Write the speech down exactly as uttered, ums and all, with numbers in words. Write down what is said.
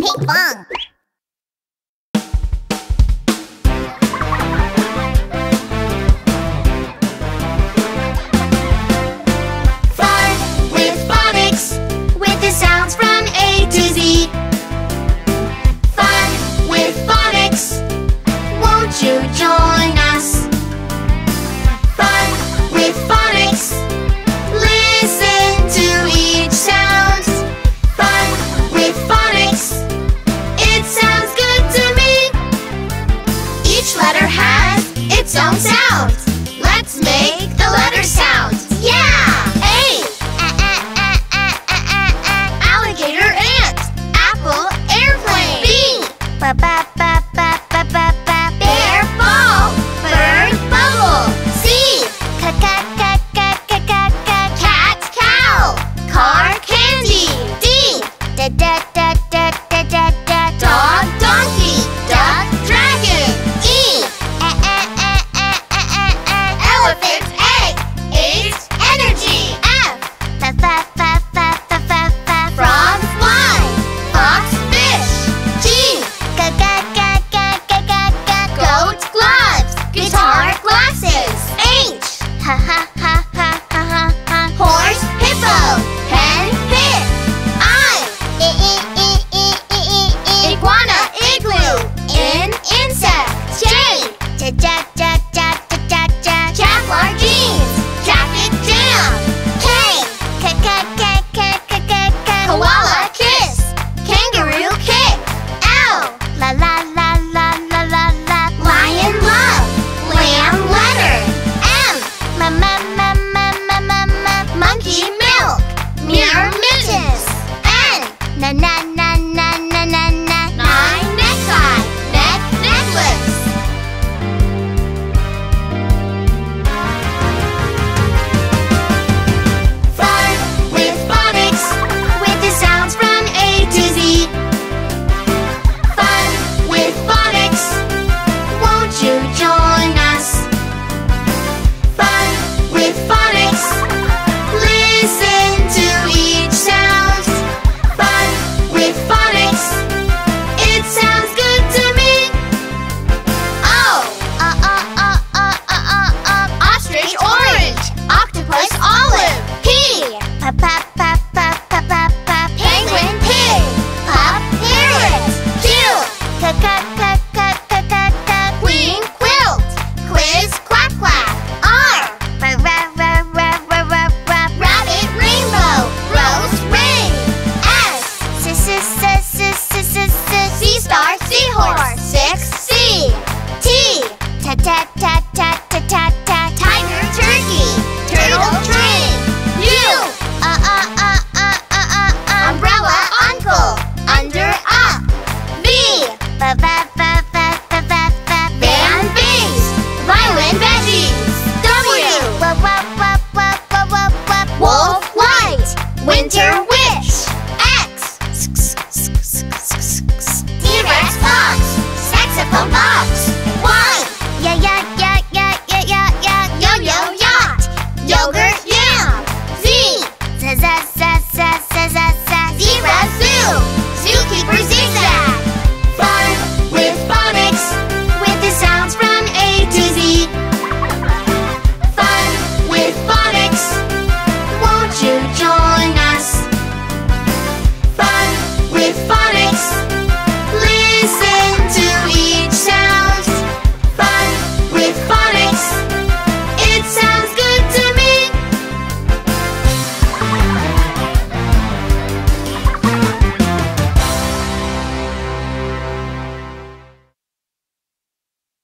Ping pong. Fun with phonics, with the sounds from A to Z. Fun with phonics, won't you join us? Fun with phonics, listen to each sound. Fun with phonics, it sounds good to me. Each letter has its own sound. Let's make the letter sound. Yeah! A. Alligator, ant. Apple, airplane. B. Ba ba ba ba ba ba ba. Bear, ball. Bird, bubble. C. Ka ka ka ka ka ka ka. Cat, cow. Car, candy. D. Da da da da da da da. Dog, donkey. Duck, dragon. E. Elephant, egg. H. Energy. F. Fa fa fa fa fa fa fa. Frog, fly. Fox, fish. G. Ga ga ga ga ga ga ga. Goat, gloves. Guitar, glasses. H. Ha ha ha ha ha ha ha. Horse, hippo. Pen, pig. I. I I I I I I. Iguana, igloo. In, insect. J. Ja ja ja ja ja ja ja. Kevlar jeans. Jacket, jam. K. Ka ka ka ka ka ka ka. Koala, kiss. Kangaroo, kick. L. La la la la la la la. Lion, love. Lamb, letter. M. Ma ma ma ma ma ma ma. Monkey, milk. Mirror, mittens. N. Na na na na na na na. Nine, necktie. Neck, necklace. Fun with phonics, with the sounds from A to Z. Fun with phonics, won't you join us? Fun with phonics, listen to each sound. Fun with phonics, it sounds good to me. O. Uh uh uh uh uh uh uh. Ostrich, orange. Octopus, olive. P. Pa pa pa pa pa pa pa. Penguin, pig. Pup, parrot. Q. Ka ka ka ka ka ka ka. Queen, quilt. Quiz, quack quack. R. Ra ra ra ra ra ra ra. Rabbit, rainbow. Rose, rain. S. S s